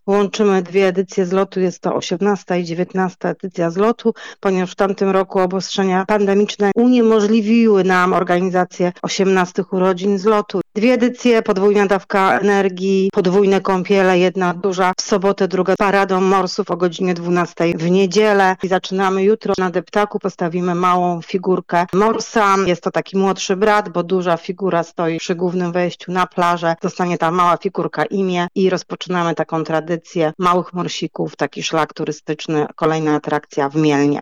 Łączymy dwie edycje zlotu, jest to 18. i 19. edycja zlotu, ponieważ w tamtym roku obostrzenia pandemiczne uniemożliwiły nam organizację 18 urodzin zlotu. Dwie edycje, podwójna dawka energii, podwójne kąpiele, jedna duża w sobotę, druga paradą morsów o godzinie 12 w niedzielę. I zaczynamy jutro na deptaku, postawimy małą figurkę morsa. Jest to taki młodszy brat, bo duża figura stoi przy głównym wejściu na plażę. Dostanie ta mała figurka imię i rozpoczynamy taką tradycję małych morsików, taki szlak turystyczny, kolejna atrakcja w Mielnie.